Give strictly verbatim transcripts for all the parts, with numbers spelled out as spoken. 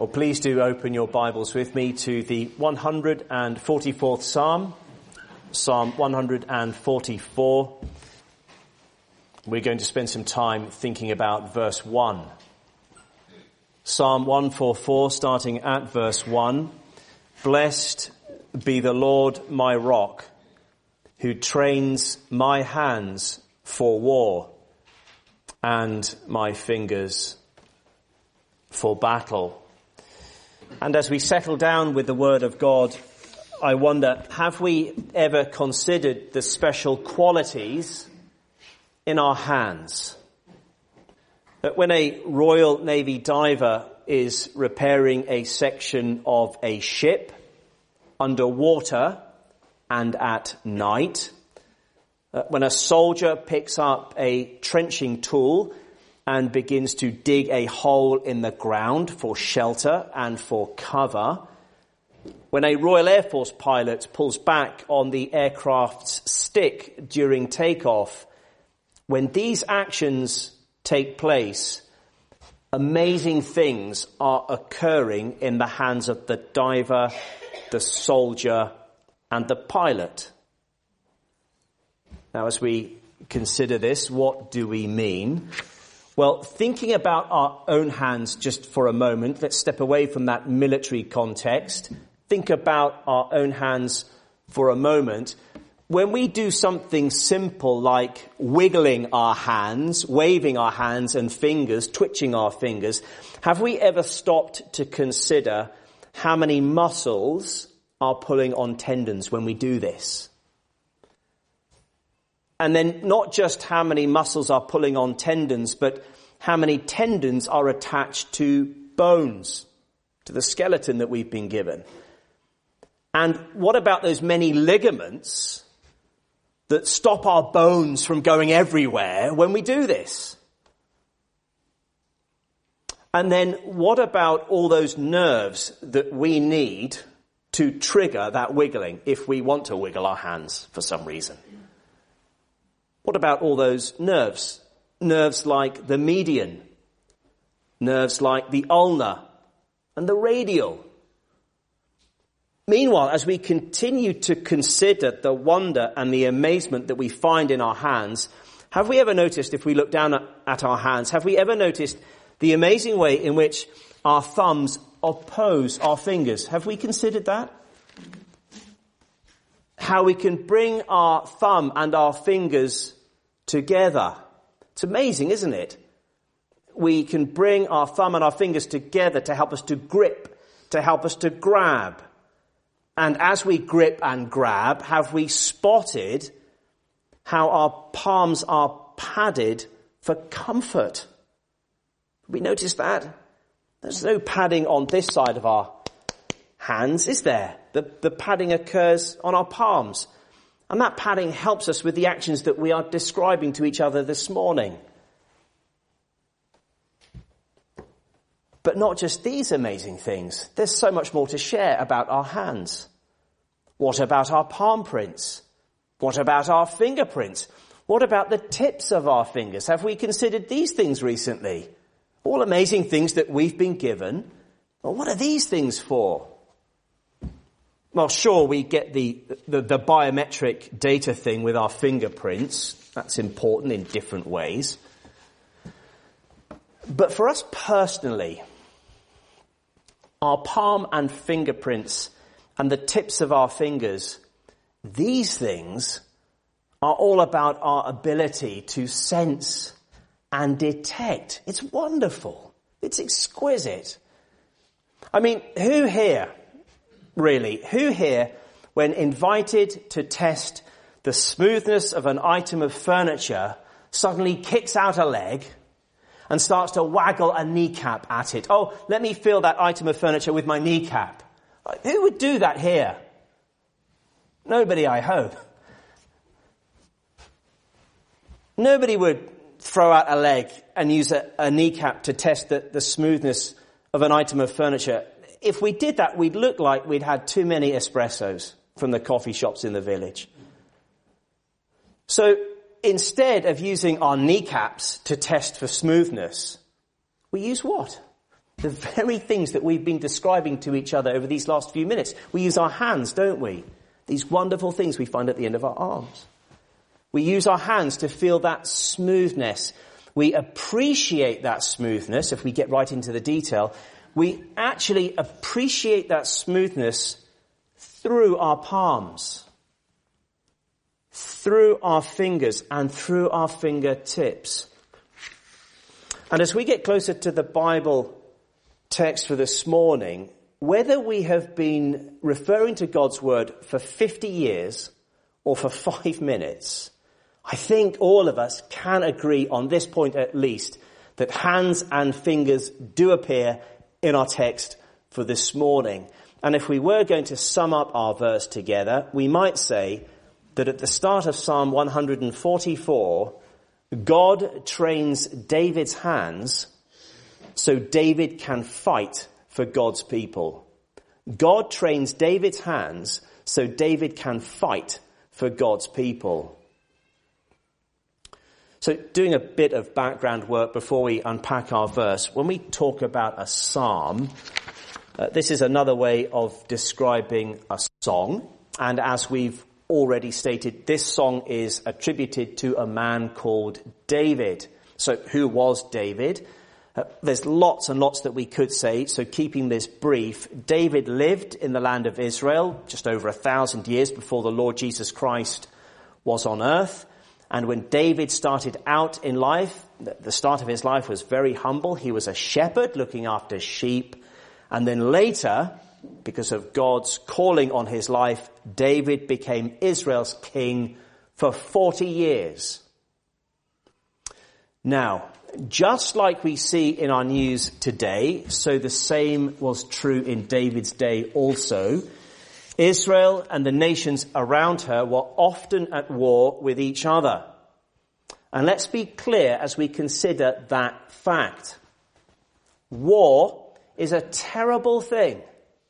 Well, please do open your Bibles with me to the one hundred forty-fourth Psalm, Psalm one hundred forty-four. We're going to spend some time thinking about verse one. Psalm one forty-four, starting at verse one. Blessed be the Lord my rock, who trains my hands for war and my fingers for battle. And as we settle down with the Word of God, I wonder, have we ever considered the special qualities in our hands? That when a Royal Navy diver is repairing a section of a ship underwater and at night, when a soldier picks up a trenching tool and begins to dig a hole in the ground for shelter and for cover, when a Royal Air Force pilot pulls back on the aircraft's stick during takeoff, when these actions take place, amazing things are occurring in the hands of the diver, the soldier, and the pilot. Now, as we consider this, what do we mean? Well, thinking about our own hands just for a moment, let's step away from that military context. Think about our own hands for a moment. When we do something simple like wiggling our hands, waving our hands and fingers, twitching our fingers, have we ever stopped to consider how many muscles are pulling on tendons when we do this? And then not just how many muscles are pulling on tendons, but how many tendons are attached to bones, to the skeleton that we've been given. And what about those many ligaments that stop our bones from going everywhere when we do this? And then what about all those nerves that we need to trigger that wiggling if we want to wiggle our hands for some reason? What about all those nerves? Nerves like the median, nerves like the ulnar and the radial. Meanwhile, as we continue to consider the wonder and the amazement that we find in our hands, have we ever noticed, if we look down at, at our hands, have we ever noticed the amazing way in which our thumbs oppose our fingers? Have we considered that? How we can bring our thumb and our fingers together. It's amazing, isn't it? We can bring our thumb and our fingers together to help us to grip, to help us to grab. And as we grip and grab, have we spotted how our palms are padded for comfort? Have we noticed that? There's no padding on this side of our hands, is there? The, the padding occurs on our palms. And that padding helps us with the actions that we are describing to each other this morning. But not just these amazing things. There's so much more to share about our hands. What about our palm prints? What about our fingerprints? What about the tips of our fingers? Have we considered these things recently? All amazing things that we've been given. Well, what are these things for? Well, sure, we get the, the, the biometric data thing with our fingerprints. That's important in different ways. But for us personally, our palm and fingerprints and the tips of our fingers, these things are all about our ability to sense and detect. It's wonderful. It's exquisite. I mean, who here, really, who here, when invited to test the smoothness of an item of furniture, suddenly kicks out a leg and starts to waggle a kneecap at it? Oh, let me feel that item of furniture with my kneecap. Who would do that here? Nobody, I hope. Nobody would throw out a leg and use a, a kneecap to test the, the smoothness of an item of furniture. If we did that, we'd look like we'd had too many espressos from the coffee shops in the village. So instead of using our kneecaps to test for smoothness, we use what? The very things that we've been describing to each other over these last few minutes. We use our hands, don't we? These wonderful things we find at the end of our arms. We use our hands to feel that smoothness. We appreciate that smoothness if we get right into the detail. We actually appreciate that smoothness through our palms, through our fingers, and through our fingertips. And as we get closer to the Bible text for this morning, whether we have been referring to God's word for fifty years or for five minutes, I think all of us can agree on this point at least, that hands and fingers do appear in our text for this morning. And if we were going to sum up our verse together, we might say that at the start of Psalm one forty-four, God trains David's hands so David can fight for God's people. God trains David's hands so David can fight for God's people. So doing a bit of background work before we unpack our verse, when we talk about a psalm, uh, this is another way of describing a song. And as we've already stated, this song is attributed to a man called David. So who was David? Uh, there's lots and lots that we could say, so keeping this brief, David lived in the land of Israel just over a thousand years before the Lord Jesus Christ was on earth. And when David started out in life, the start of his life was very humble. He was a shepherd looking after sheep. And then later, because of God's calling on his life, David became Israel's king for forty years. Now, just like we see in our news today, so the same was true in David's day also. Israel and the nations around her were often at war with each other. And let's be clear as we consider that fact. War is a terrible thing.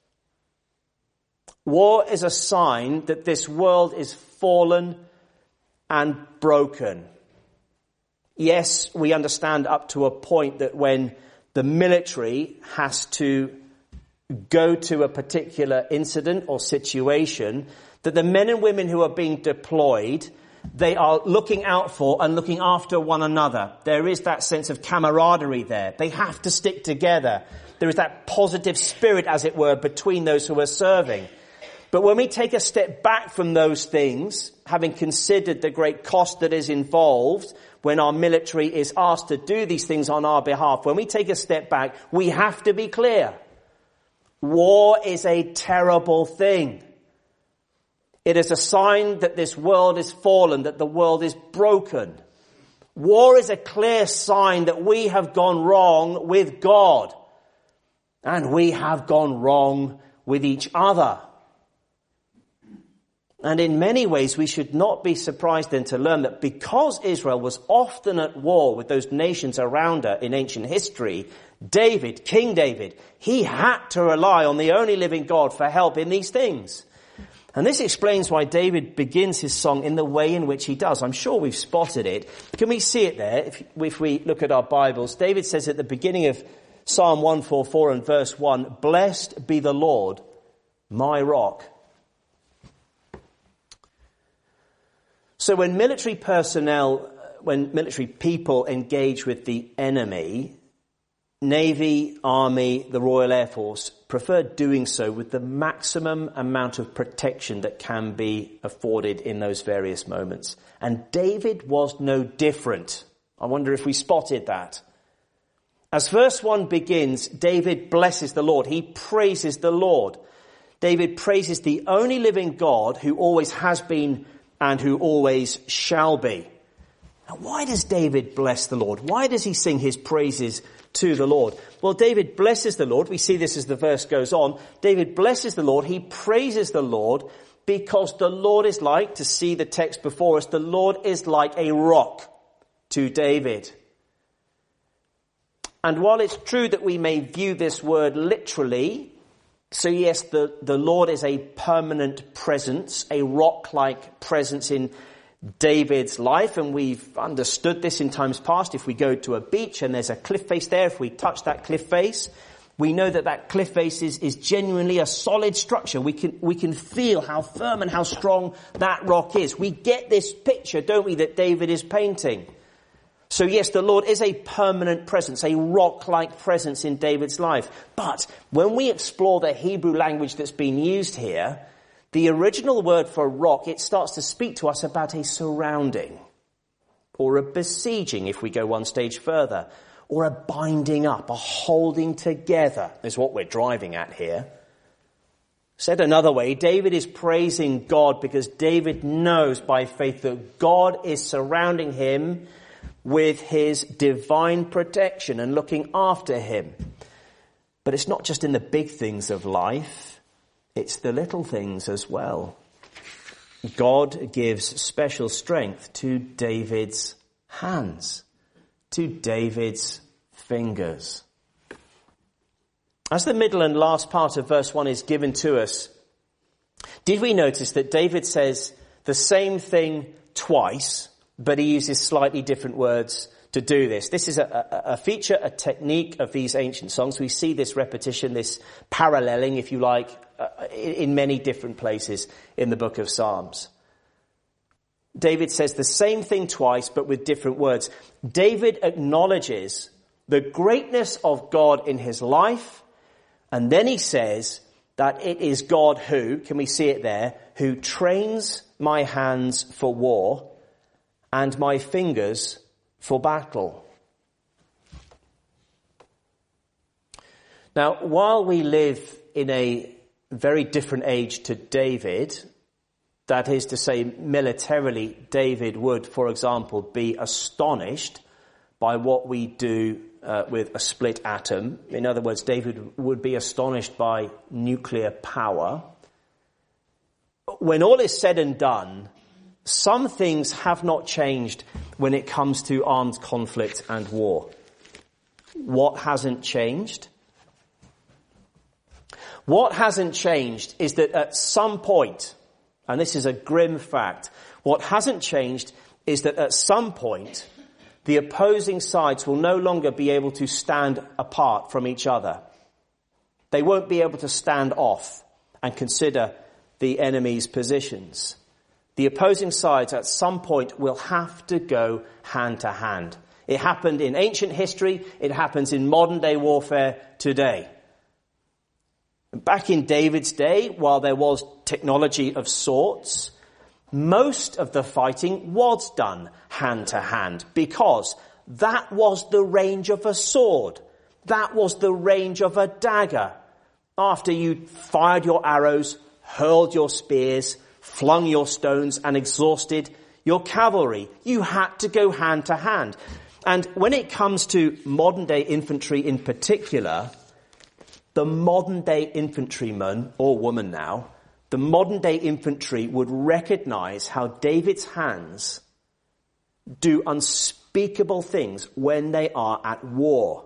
War is a sign that this world is fallen and broken. Yes, we understand up to a point that when the military has to go to a particular incident or situation, that the men and women who are being deployed, they are looking out for and looking after one another. There is that sense of camaraderie there. They have to stick together. There is that positive spirit, as it were, between those who are serving. But when we take a step back from those things, having considered the great cost that is involved when our military is asked to do these things on our behalf, when we take a step back, we have to be clear. War is a terrible thing. It is a sign that this world is fallen, that the world is broken. War is a clear sign that we have gone wrong with God. And we have gone wrong with each other. And in many ways, we should not be surprised then to learn that because Israel was often at war with those nations around her in ancient history, David, King David, he had to rely on the only living God for help in these things. And this explains why David begins his song in the way in which he does. I'm sure we've spotted it. Can we see it there? If, if we look at our Bibles, David says at the beginning of Psalm one forty-four and verse one, "Blessed be the Lord, my rock." So when military personnel, when military people engage with the enemy, Navy, Army, the Royal Air Force prefer doing so with the maximum amount of protection that can be afforded in those various moments. And David was no different. I wonder if we spotted that. As verse one begins, David blesses the Lord. He praises the Lord. David praises the only living God who always has been and who always shall be. Now, why does David bless the Lord? Why does he sing his praises to the Lord? Well, David blesses the Lord. We see this as the verse goes on. David blesses the Lord. He praises the Lord because the Lord is like, to see the text before us, the Lord is like a rock to David. And while it's true that we may view this word literally, so yes, the, the Lord is a permanent presence, a rock-like presence in David's life, and we've understood this in times past. If we go to a beach and there's a cliff face there, if we touch that cliff face, We know that that cliff face is, is genuinely a solid structure. We can, we can feel how firm and how strong that rock is. We get this picture, don't we, that David is painting. So yes, the Lord is a permanent presence, a rock-like presence in David's life. But when we explore the Hebrew language that's been used here, the original word for rock, it starts to speak to us about a surrounding, or a besieging if we go one stage further, or a binding up, a holding together is what we're driving at here. Said another way, David is praising God because David knows by faith that God is surrounding him with his divine protection and looking after him. But it's not just in the big things of life, it's the little things as well. God gives special strength to David's hands, to David's fingers. As the middle and last part of verse one is given to us, did we notice that David says the same thing twice, but he uses slightly different words to do this? This is a, a, a feature, a technique of these ancient songs. We see this repetition, this paralleling, if you like, uh, in, in many different places in the book of Psalms. David says the same thing twice, but with different words. David acknowledges the greatness of God in his life, and then he says that it is God who, can we see it there, who trains my hands for war and my fingers for battle. Now, while we live in a very different age to David, that is to say, militarily, David would, for example, be astonished by what we do uh, with a split atom. In other words, David would be astonished by nuclear power. When all is said and done, some things have not changed when it comes to armed conflict and war. What hasn't changed? What hasn't changed is that at some point, and this is a grim fact, what hasn't changed is that at some point, the opposing sides will no longer be able to stand apart from each other. They won't be able to stand off and consider the enemy's positions. The opposing sides at some point will have to go hand to hand. It happened in ancient history. It happens in modern day warfare today. Back in David's day, while there was technology of sorts, most of the fighting was done hand to hand because that was the range of a sword. That was the range of a dagger. After you fired your arrows, hurled your spears, flung your stones and exhausted your cavalry, you had to go hand to hand. And when it comes to modern day infantry in particular, the modern day infantryman, or woman now, the modern day infantry would recognize how David's hands do unspeakable things when they are at war.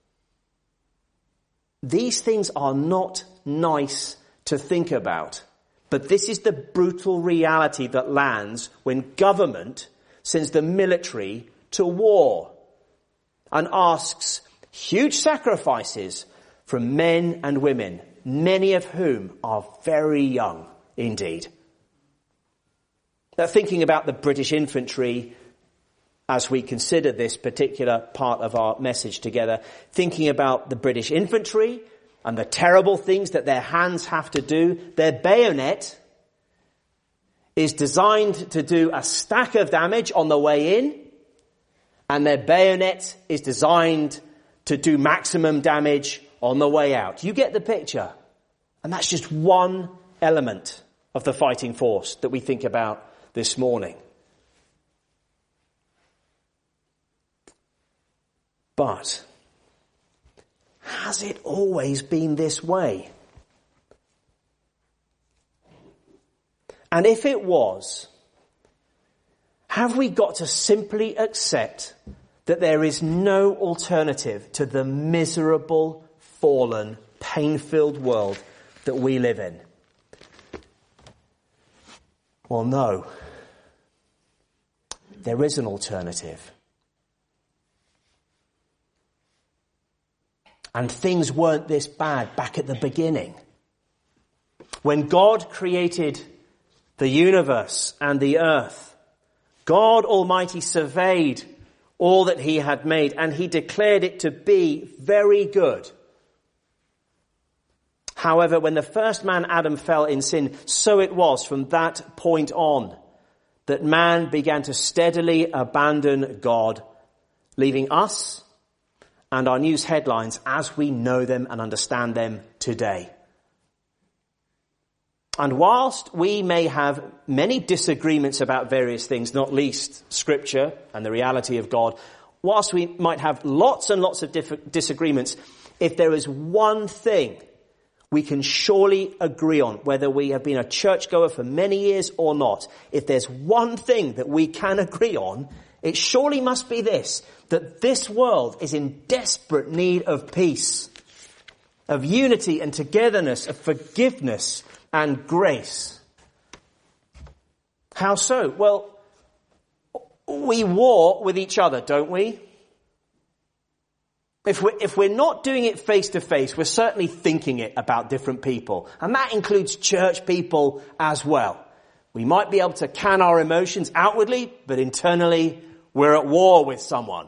These things are not nice to think about, but this is the brutal reality that lands when government sends the military to war and asks huge sacrifices from men and women, many of whom are very young indeed. Now, thinking about the British infantry as we consider this particular part of our message together, thinking about the British infantry and the terrible things that their hands have to do, their bayonet is designed to do a stack of damage on the way in, and their bayonet is designed to do maximum damage on the way out. You get the picture. And that's just one element of the fighting force that we think about this morning. But has it always been this way? And if it was, have we got to simply accept that there is no alternative to the miserable, fallen, pain-filled world that we live in? Well, no. There is an alternative. And things weren't this bad back at the beginning. When God created the universe and the earth, God Almighty surveyed all that he had made, and he declared it to be very good. However, when the first man Adam fell in sin, so it was from that point on that man began to steadily abandon God, leaving us and our news headlines as we know them and understand them today. And whilst we may have many disagreements about various things, not least Scripture and the reality of God, whilst we might have lots and lots of diff- disagreements, if there is one thing we can surely agree on, whether we have been a churchgoer for many years or not, if there's one thing that we can agree on, it surely must be this, that this world is in desperate need of peace, of unity and togetherness, of forgiveness and grace. How so? Well, we war with each other, don't we? If we're, if we're not doing it face to face, we're certainly thinking it about different people. And that includes church people as well. We might be able to can our emotions outwardly, but internally we're at war with someone.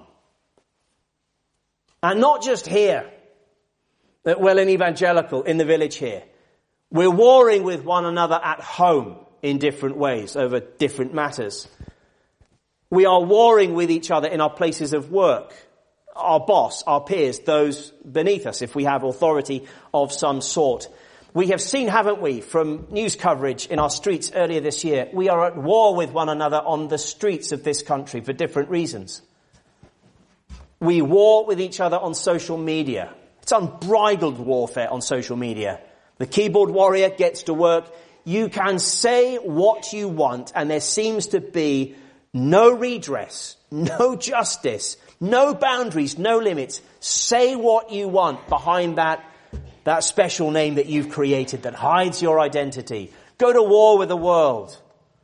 And not just here, at Welland Evangelical, in the village here. We're warring with one another at home in different ways over different matters. We are warring with each other in our places of work. Our boss, our peers, those beneath us, if we have authority of some sort. We have seen, haven't we, from news coverage in our streets earlier this year, we are at war with one another on the streets of this country for different reasons. We war with each other on social media. It's unbridled warfare on social media. The keyboard warrior gets to work. You can say what you want, and there seems to be no redress, no justice, no boundaries, no limits. Say what you want behind that, that special name that you've created that hides your identity. Go to war with the world.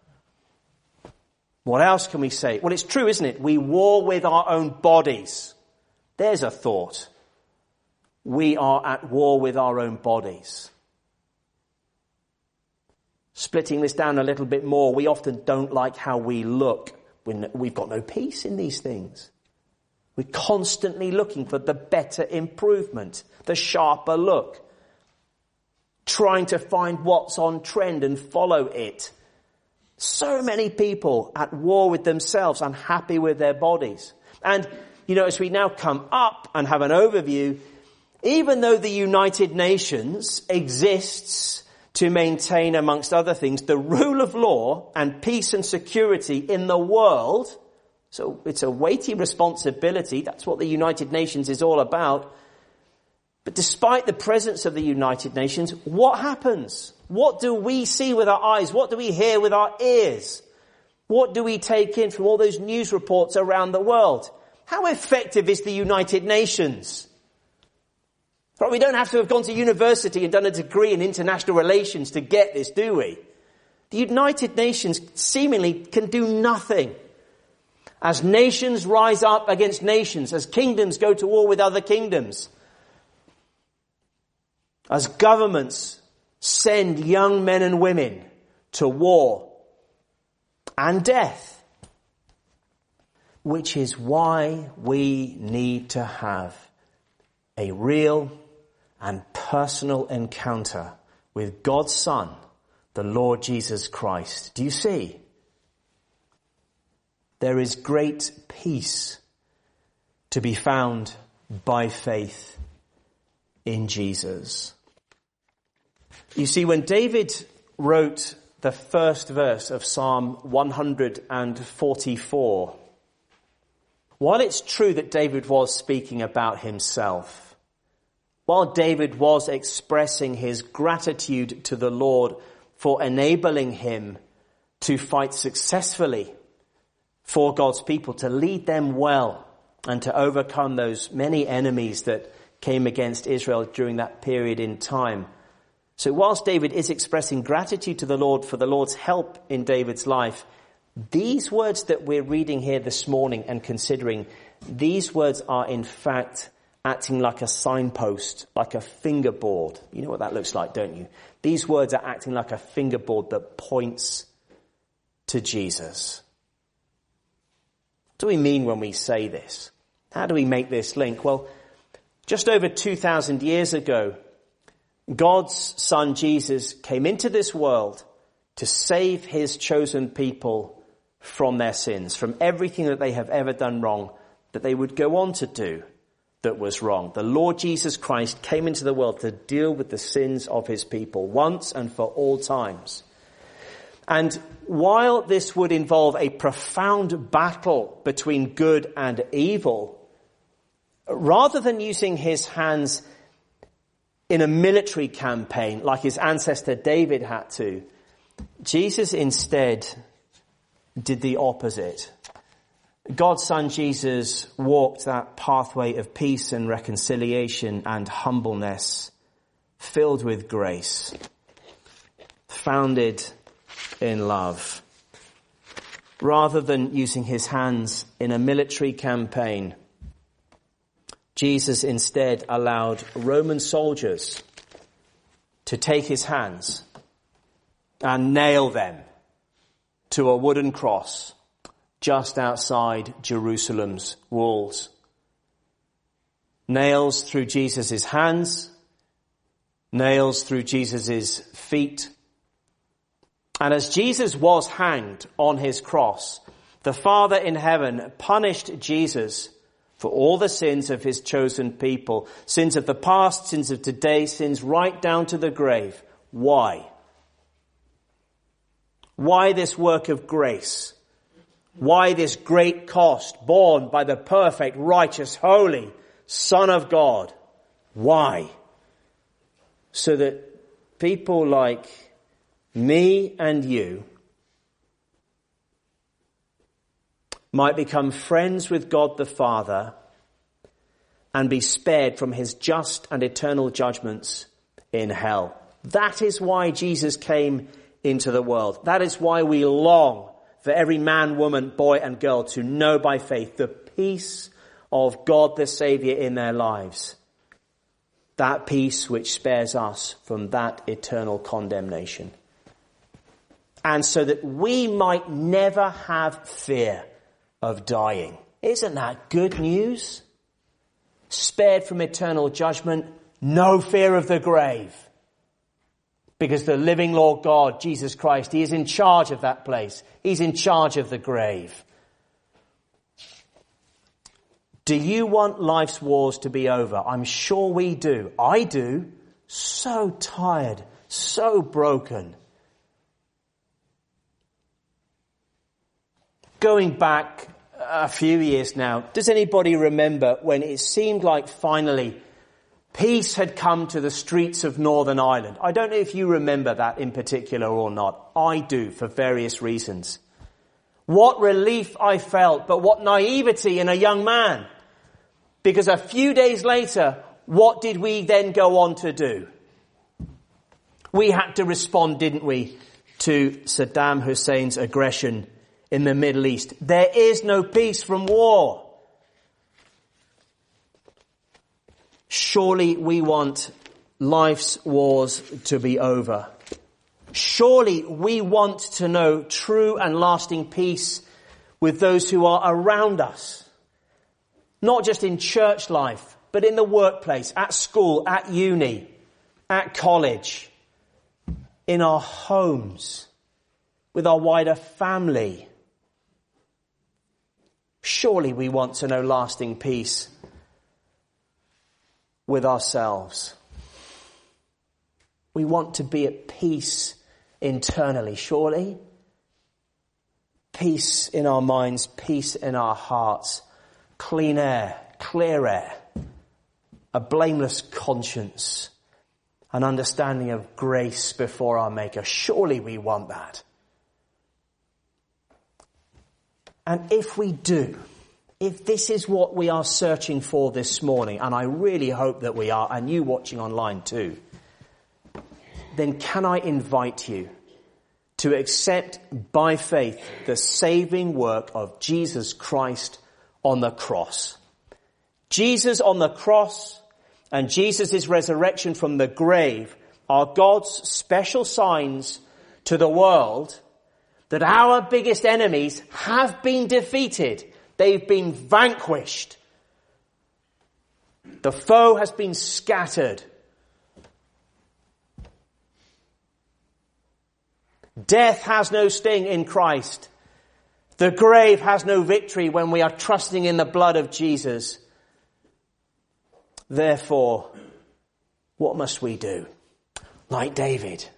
What else can we say? Well, it's true, isn't it? We war with our own bodies. There's a thought. We are at war with our own bodies. Splitting this down a little bit more, we often don't like how we look. We've got no peace in these things. We're constantly looking for the better improvement, the sharper look, trying to find what's on trend and follow it. So many people at war with themselves, unhappy with their bodies. And, you know, as we now come up and have an overview, even though the United Nations exists to maintain, amongst other things, the rule of law and peace and security in the world, so it's a weighty responsibility. That's what the United Nations is all about. But despite the presence of the United Nations, what happens? What do we see with our eyes? What do we hear with our ears? What do we take in from all those news reports around the world? How effective is the United Nations? But we don't have to have gone to university and done a degree in international relations to get this, do we? The United Nations seemingly can do nothing. As nations rise up against nations, as kingdoms go to war with other kingdoms, as governments send young men and women to war and death, which is why we need to have a real and personal encounter with God's Son, the Lord Jesus Christ. Do you see? There is great peace to be found by faith in Jesus. You see, when David wrote the first verse of Psalm one hundred forty-four, while it's true that David was speaking about himself, while David was expressing his gratitude to the Lord for enabling him to fight successfully for God's people, to lead them well and to overcome those many enemies that came against Israel during that period in time. So whilst David is expressing gratitude to the Lord for the Lord's help in David's life, these words that we're reading here this morning and considering, these words are in fact acting like a signpost, like a fingerboard. You know what that looks like, don't you? These words are acting like a fingerboard that points to Jesus. What do we mean when we say this? How do we make this link? Well, just over two thousand years ago, God's Son Jesus came into this world to save his chosen people from their sins, from everything that they have ever done wrong, that they would go on to do that was wrong. The Lord Jesus Christ came into the world to deal with the sins of his people once and for all times. And while this would involve a profound battle between good and evil, rather than using his hands in a military campaign like his ancestor David had to, Jesus instead did the opposite. God's Son Jesus walked that pathway of peace and reconciliation and humbleness, filled with grace, founded in love. Rather than using his hands in a military campaign, Jesus instead allowed Roman soldiers to take his hands and nail them to a wooden cross just outside Jerusalem's walls. Nails through Jesus' hands, nails through Jesus' feet. And as Jesus was hanged on his cross, the Father in heaven punished Jesus for all the sins of his chosen people, sins of the past, sins of today, sins right down to the grave. Why? Why this work of grace? Why this great cost borne by the perfect, righteous, holy Son of God? Why? So that people like me and you might become friends with God the Father and be spared from his just and eternal judgments in hell. That is why Jesus came into the world. That is why we long for every man, woman, boy and girl to know by faith the peace of God the Saviour in their lives. That peace which spares us from that eternal condemnation. And so that we might never have fear of dying. Isn't that good news? Spared from eternal judgment, no fear of the grave. Because the living Lord God, Jesus Christ, he is in charge of that place. He's in charge of the grave. Do you want life's wars to be over? I'm sure we do. I do. So tired, so broken. Going back a few years now, does anybody remember when it seemed like finally peace had come to the streets of Northern Ireland? I don't know if you remember that in particular or not. I do, for various reasons. What relief I felt, but what naivety in a young man. Because a few days later, what did we then go on to do? We had to respond, didn't we, to Saddam Hussein's aggression in the Middle East. There is no peace from war. Surely we want life's wars to be over. Surely we want to know true and lasting peace with those who are around us. Not just in church life, but in the workplace, at school, at uni, at college, in our homes, with our wider family. Surely we want to know lasting peace with ourselves. We want to be at peace internally, surely. Peace in our minds, peace in our hearts, clean air, clear air, a blameless conscience, an understanding of grace before our Maker. Surely we want that. And if we do, if this is what we are searching for this morning, and I really hope that we are, and you watching online too, then can I invite you to accept by faith the saving work of Jesus Christ on the cross. Jesus on the cross and Jesus' resurrection from the grave are God's special signs to the world that our biggest enemies have been defeated. They've been vanquished. The foe has been scattered. Death has no sting in Christ. The grave has no victory when we are trusting in the blood of Jesus. Therefore, what must we do? Like David,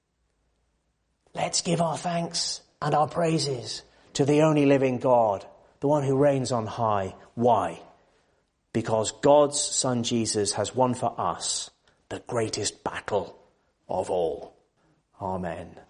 let's give our thanks and our praises to the only living God, the one who reigns on high. Why? Because God's Son Jesus has won for us the greatest battle of all. Amen.